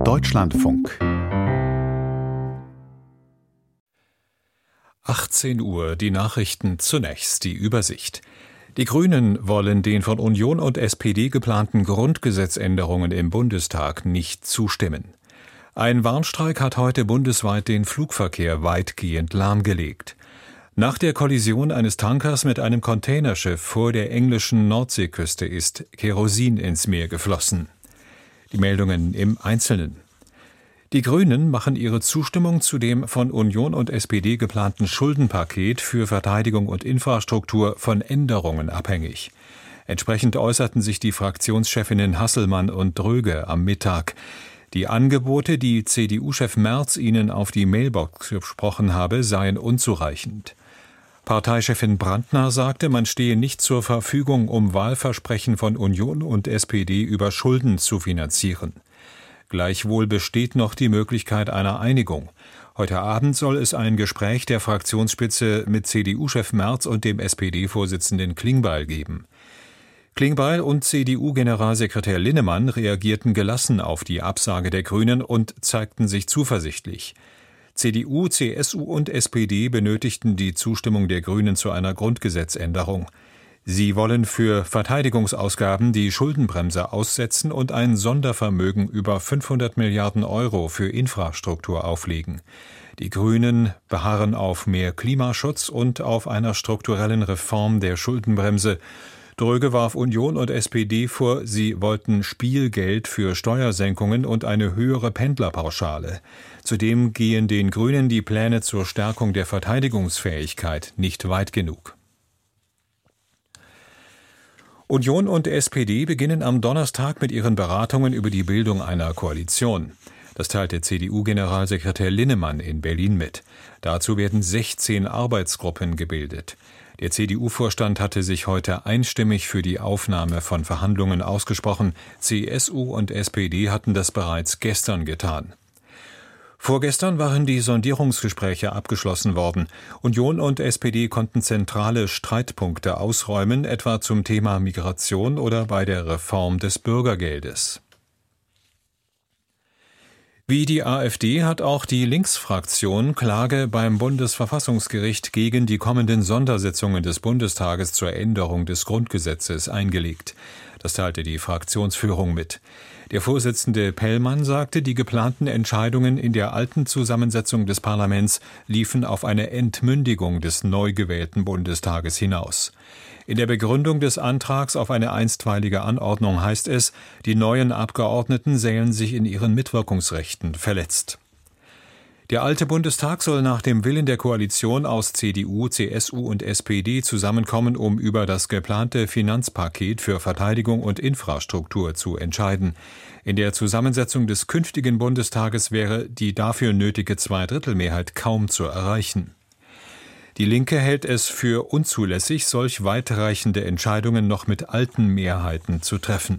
Deutschlandfunk 18 Uhr, die Nachrichten zunächst, die Übersicht. Die Grünen wollen den von Union und SPD geplanten Grundgesetzänderungen im Bundestag nicht zustimmen. Ein Warnstreik hat heute bundesweit den Flugverkehr weitgehend lahmgelegt. Nach der Kollision eines Tankers mit einem Containerschiff vor der englischen Nordseeküste ist Kerosin ins Meer geflossen. Die Meldungen im Einzelnen. Die Grünen machen ihre Zustimmung zu dem von Union und SPD geplanten Schuldenpaket für Verteidigung und Infrastruktur von Änderungen abhängig. Entsprechend äußerten sich die Fraktionschefinnen Hasselmann und Dröge am Mittag. Die Angebote, die CDU-Chef Merz ihnen auf die Mailbox gesprochen habe, seien unzureichend. Parteichefin Brandner sagte, man stehe nicht zur Verfügung, um Wahlversprechen von Union und SPD über Schulden zu finanzieren. Gleichwohl besteht noch die Möglichkeit einer Einigung. Heute Abend soll es ein Gespräch der Fraktionsspitze mit CDU-Chef Merz und dem SPD-Vorsitzenden Klingbeil geben. Klingbeil und CDU-Generalsekretär Linnemann reagierten gelassen auf die Absage der Grünen und zeigten sich zuversichtlich. CDU, CSU und SPD benötigten die Zustimmung der Grünen zu einer Grundgesetzänderung. Sie wollen für Verteidigungsausgaben die Schuldenbremse aussetzen und ein Sondervermögen über 500 Milliarden Euro für Infrastruktur auflegen. Die Grünen beharren auf mehr Klimaschutz und auf einer strukturellen Reform der Schuldenbremse. Dröge warf Union und SPD vor, sie wollten Spielgeld für Steuersenkungen und eine höhere Pendlerpauschale. Zudem gehen den Grünen die Pläne zur Stärkung der Verteidigungsfähigkeit nicht weit genug. Union und SPD beginnen am Donnerstag mit ihren Beratungen über die Bildung einer Koalition. Das teilte CDU-Generalsekretär Linnemann in Berlin mit. Dazu werden 16 Arbeitsgruppen gebildet. Der CDU-Vorstand hatte sich heute einstimmig für die Aufnahme von Verhandlungen ausgesprochen. CSU und SPD hatten das bereits gestern getan. Vorgestern waren die Sondierungsgespräche abgeschlossen worden. Union und SPD konnten zentrale Streitpunkte ausräumen, etwa zum Thema Migration oder bei der Reform des Bürgergeldes. Wie die AfD hat auch die Linksfraktion Klage beim Bundesverfassungsgericht gegen die kommenden Sondersitzungen des Bundestages zur Änderung des Grundgesetzes eingelegt. Das teilte die Fraktionsführung mit. Der Vorsitzende Pellmann sagte, die geplanten Entscheidungen in der alten Zusammensetzung des Parlaments liefen auf eine Entmündigung des neu gewählten Bundestages hinaus. In der Begründung des Antrags auf eine einstweilige Anordnung heißt es, die neuen Abgeordneten sähen sich in ihren Mitwirkungsrechten verletzt. Der alte Bundestag soll nach dem Willen der Koalition aus CDU, CSU und SPD zusammenkommen, um über das geplante Finanzpaket für Verteidigung und Infrastruktur zu entscheiden. In der Zusammensetzung des künftigen Bundestages wäre die dafür nötige Zweidrittelmehrheit kaum zu erreichen. Die Linke hält es für unzulässig, solch weitreichende Entscheidungen noch mit alten Mehrheiten zu treffen.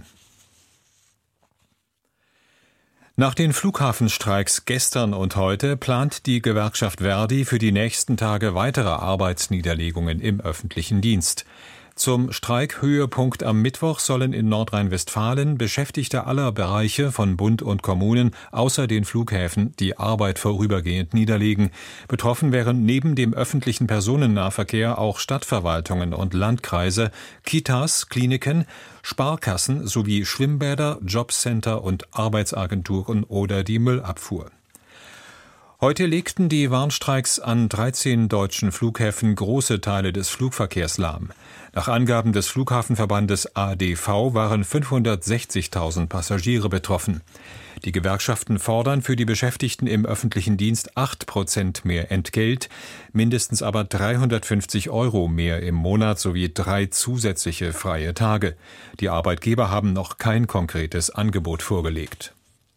Nach den Flughafenstreiks gestern und heute plant die Gewerkschaft Verdi für die nächsten Tage weitere Arbeitsniederlegungen im öffentlichen Dienst. Zum Streikhöhepunkt am Mittwoch sollen in Nordrhein-Westfalen Beschäftigte aller Bereiche von Bund und Kommunen außer den Flughäfen die Arbeit vorübergehend niederlegen. Betroffen wären neben dem öffentlichen Personennahverkehr auch Stadtverwaltungen und Landkreise, Kitas, Kliniken, Sparkassen sowie Schwimmbäder, Jobcenter und Arbeitsagenturen oder die Müllabfuhr. Heute legten die Warnstreiks an 13 deutschen Flughäfen große Teile des Flugverkehrs lahm. Nach Angaben des Flughafenverbandes ADV waren 560.000 Passagiere betroffen. Die Gewerkschaften fordern für die Beschäftigten im öffentlichen Dienst 8% mehr Entgelt, mindestens aber 350 € mehr im Monat sowie 3 zusätzliche freie Tage. Die Arbeitgeber haben noch kein konkretes Angebot vorgelegt.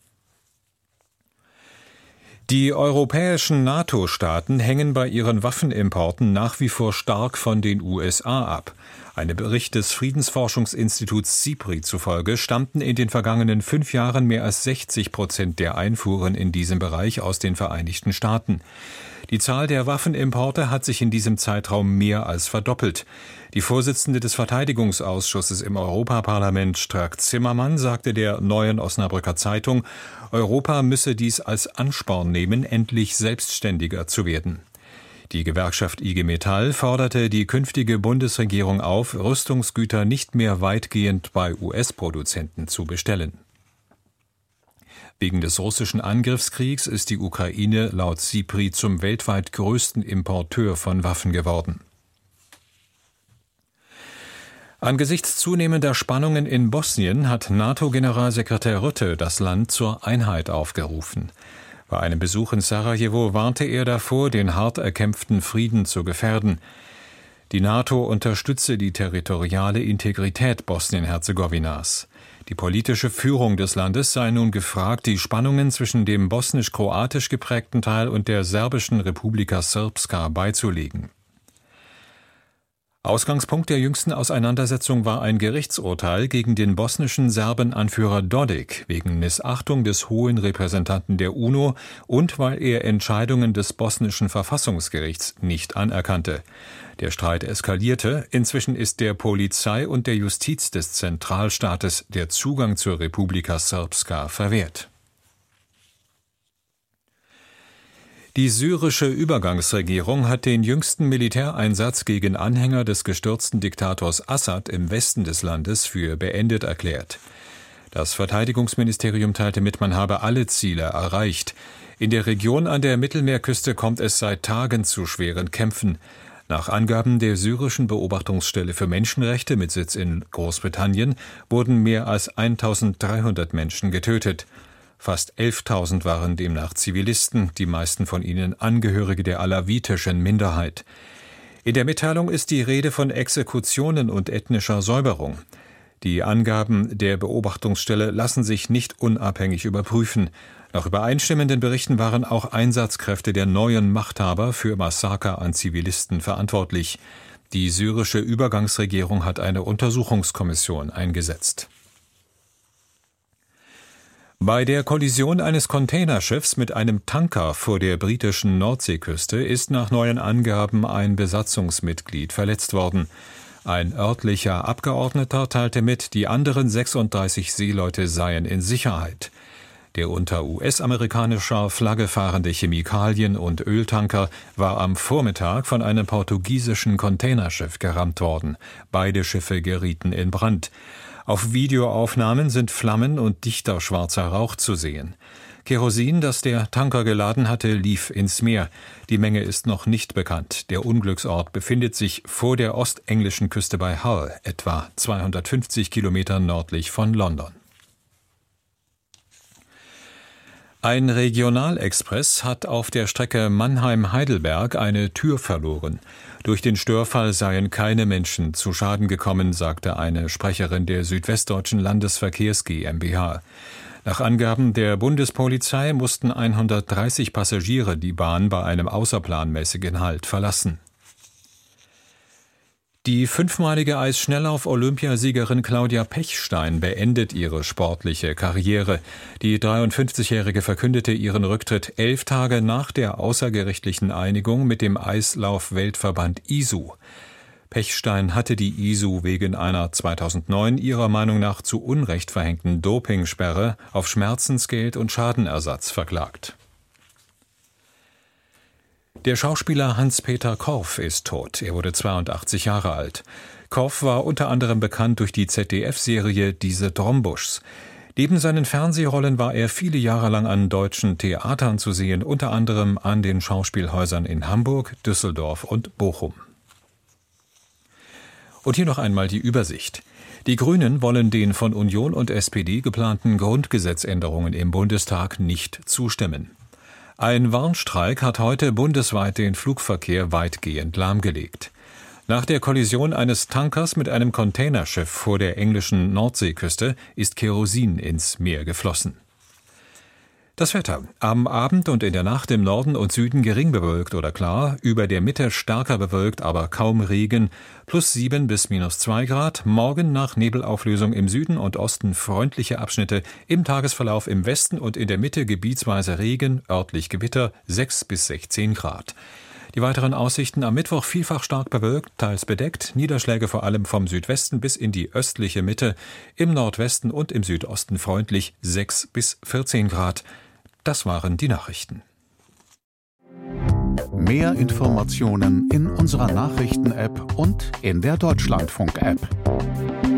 Die europäischen NATO-Staaten hängen bei ihren Waffenimporten nach wie vor stark von den USA ab. Einem Bericht des Friedensforschungsinstituts SIPRI zufolge stammten in den vergangenen 5 Jahren mehr als 60% der Einfuhren in diesem Bereich aus den Vereinigten Staaten. Die Zahl der Waffenimporte hat sich in diesem Zeitraum mehr als verdoppelt. Die Vorsitzende des Verteidigungsausschusses im Europaparlament, Strack-Zimmermann, sagte der Neuen Osnabrücker Zeitung, Europa müsse dies als Ansporn nehmen, endlich selbstständiger zu werden. Die Gewerkschaft IG Metall forderte die künftige Bundesregierung auf, Rüstungsgüter nicht mehr weitgehend bei US-Produzenten zu bestellen. Wegen des russischen Angriffskriegs ist die Ukraine laut SIPRI zum weltweit größten Importeur von Waffen geworden. Angesichts zunehmender Spannungen in Bosnien hat NATO-Generalsekretär Rutte das Land zur Einheit aufgerufen. Bei einem Besuch in Sarajevo warnte er davor, den hart erkämpften Frieden zu gefährden. Die NATO unterstütze die territoriale Integrität Bosnien-Herzegowinas. Die politische Führung des Landes sei nun gefragt, die Spannungen zwischen dem bosnisch-kroatisch geprägten Teil und der serbischen Republika Srpska beizulegen. Ausgangspunkt der jüngsten Auseinandersetzung war ein Gerichtsurteil gegen den bosnischen Serbenanführer Dodik wegen Missachtung des hohen Repräsentanten der UNO und weil er Entscheidungen des bosnischen Verfassungsgerichts nicht anerkannte. Der Streit eskalierte. Inzwischen ist der Polizei und der Justiz des Zentralstaates der Zugang zur Republika Srpska verwehrt. Die syrische Übergangsregierung hat den jüngsten Militäreinsatz gegen Anhänger des gestürzten Diktators Assad im Westen des Landes für beendet erklärt. Das Verteidigungsministerium teilte mit, man habe alle Ziele erreicht. In der Region an der Mittelmeerküste kommt es seit Tagen zu schweren Kämpfen. Nach Angaben der syrischen Beobachtungsstelle für Menschenrechte mit Sitz in Großbritannien wurden mehr als 1.300 Menschen getötet. Fast 11.000 waren demnach Zivilisten, die meisten von ihnen Angehörige der alawitischen Minderheit. In der Mitteilung ist die Rede von Exekutionen und ethnischer Säuberung. Die Angaben der Beobachtungsstelle lassen sich nicht unabhängig überprüfen. Nach übereinstimmenden Berichten waren auch Einsatzkräfte der neuen Machthaber für Massaker an Zivilisten verantwortlich. Die syrische Übergangsregierung hat eine Untersuchungskommission eingesetzt. Bei der Kollision eines Containerschiffs mit einem Tanker vor der britischen Nordseeküste ist nach neuen Angaben ein Besatzungsmitglied verletzt worden. Ein örtlicher Abgeordneter teilte mit, die anderen 36 Seeleute seien in Sicherheit. Der unter US-amerikanischer Flagge fahrende Chemikalien- und Öltanker war am Vormittag von einem portugiesischen Containerschiff gerammt worden. Beide Schiffe gerieten in Brand. Auf Videoaufnahmen sind Flammen und dichter schwarzer Rauch zu sehen. Kerosin, das der Tanker geladen hatte, lief ins Meer. Die Menge ist noch nicht bekannt. Der Unglücksort befindet sich vor der ostenglischen Küste bei Hull, etwa 250 Kilometer nördlich von London. Ein Regionalexpress hat auf der Strecke Mannheim-Heidelberg eine Tür verloren. Durch den Störfall seien keine Menschen zu Schaden gekommen, sagte eine Sprecherin der Südwestdeutschen Landesverkehrs GmbH. Nach Angaben der Bundespolizei mussten 130 Passagiere die Bahn bei einem außerplanmäßigen Halt verlassen. Die 5-malige Eisschnelllauf-Olympiasiegerin Claudia Pechstein beendet ihre sportliche Karriere. Die 53-Jährige verkündete ihren Rücktritt 11 Tage nach der außergerichtlichen Einigung mit dem Eislauf-Weltverband ISU. Pechstein hatte die ISU wegen einer 2009 ihrer Meinung nach zu Unrecht verhängten Dopingsperre auf Schmerzensgeld und Schadenersatz verklagt. Der Schauspieler Hans-Peter Korff ist tot. Er wurde 82 Jahre alt. Korff war unter anderem bekannt durch die ZDF-Serie Diese Drombuschs. Neben seinen Fernsehrollen war er viele Jahre lang an deutschen Theatern zu sehen, unter anderem an den Schauspielhäusern in Hamburg, Düsseldorf und Bochum. Und hier noch einmal die Übersicht. Die Grünen wollen den von Union und SPD geplanten Grundgesetzänderungen im Bundestag nicht zustimmen. Ein Warnstreik hat heute bundesweit den Flugverkehr weitgehend lahmgelegt. Nach der Kollision eines Tankers mit einem Containerschiff vor der englischen Nordseeküste ist Kerosin ins Meer geflossen. Das Wetter. Am Abend und in der Nacht im Norden und Süden gering bewölkt oder klar, über der Mitte stärker bewölkt, aber kaum Regen, +7 bis -2 Grad. Morgen nach Nebelauflösung im Süden und Osten freundliche Abschnitte, im Tagesverlauf im Westen und in der Mitte gebietsweise Regen, örtlich Gewitter, 6 bis 16 Grad. Die weiteren Aussichten: am Mittwoch vielfach stark bewölkt, teils bedeckt, Niederschläge vor allem vom Südwesten bis in die östliche Mitte, im Nordwesten und im Südosten freundlich, 6 bis 14 Grad. Das waren die Nachrichten. Mehr Informationen in unserer Nachrichten-App und in der Deutschlandfunk-App.